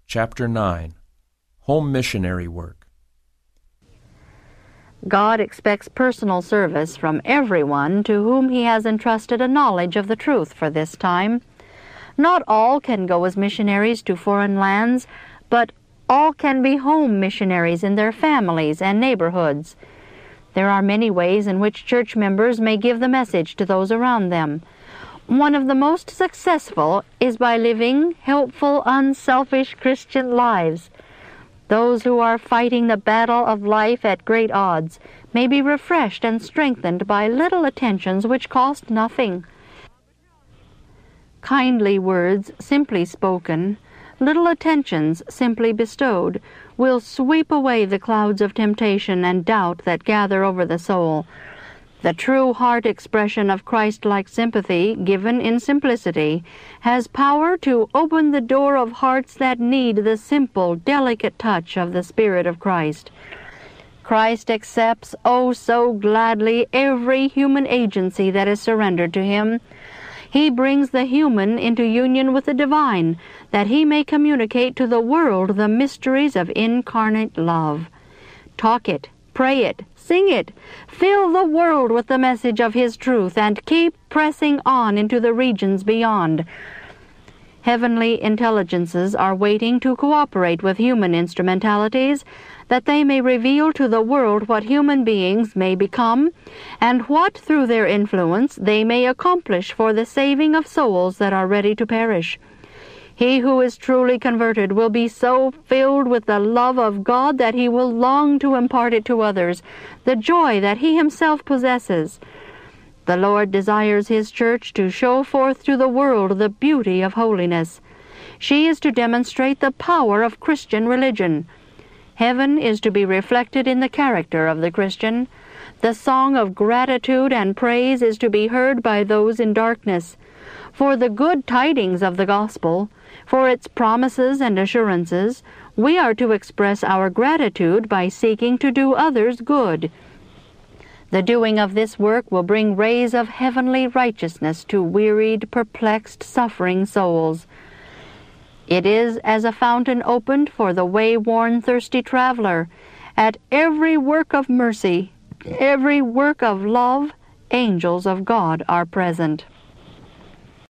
Chapter 9. Home Missionary Work. God expects personal service from everyone to whom He has entrusted a knowledge of the truth for this time. Not all can go as missionaries to foreign lands, but all can be home missionaries in their families and neighborhoods. There are many ways in which church members may give the message to those around them. One of the most successful is by living helpful, unselfish Christian lives. Those who are fighting the battle of life at great odds may be refreshed and strengthened by little attentions which cost nothing. Kindly words simply spoken, little attentions simply bestowed, will sweep away the clouds of temptation and doubt that gather over the soul. The true heart expression of Christ-like sympathy, given in simplicity, has power to open the door of hearts that need the simple, delicate touch of the Spirit of Christ. Christ accepts, oh so gladly, every human agency that is surrendered to Him. He brings the human into union with the divine, that He may communicate to the world the mysteries of incarnate love. Talk it, pray it, sing it, fill the world with the message of His truth, and keep pressing on into the regions beyond. Heavenly intelligences are waiting to cooperate with human instrumentalities, that they may reveal to the world what human beings may become, and what, through their influence, they may accomplish for the saving of souls that are ready to perish. He who is truly converted will be so filled with the love of God that he will long to impart it to others, the joy that he himself possesses. The Lord desires His church to show forth to the world the beauty of holiness. She is to demonstrate the power of Christian religion. Heaven is to be reflected in the character of the Christian. The song of gratitude and praise is to be heard by those in darkness. For the good tidings of the gospel, for its promises and assurances, we are to express our gratitude by seeking to do others good. The doing of this work will bring rays of heavenly righteousness to wearied, perplexed, suffering souls. It is as a fountain opened for the way-worn, thirsty traveler. At every work of mercy, every work of love, angels of God are present.